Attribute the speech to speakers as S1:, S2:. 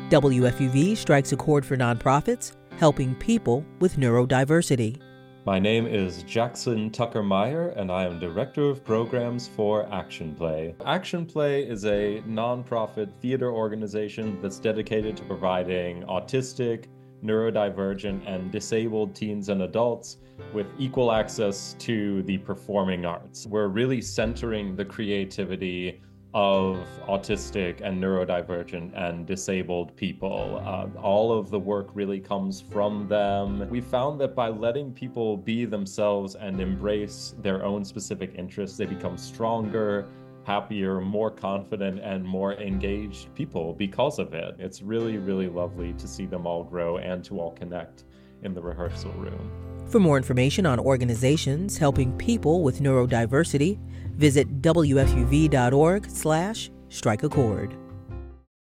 S1: WFUV strikes a chord for nonprofits, helping people with neurodiversity.
S2: My name is Jackson Tucker-Meyer, and I am Director of Programs for Action Play. Action Play is a nonprofit theater organization that's dedicated to providing autistic, neurodivergent, and disabled teens and adults with equal access to the performing arts. We're really centering the creativity of autistic and neurodivergent and disabled people. All of the work really comes from them. We found that by letting people be themselves and embrace their own specific interests, they become stronger, happier, more confident, and more engaged people because of it. It's really, really lovely to see them all grow and to all connect in the rehearsal room.
S1: For more information on organizations helping people with neurodiversity, visit wfuv.org/strikeachord.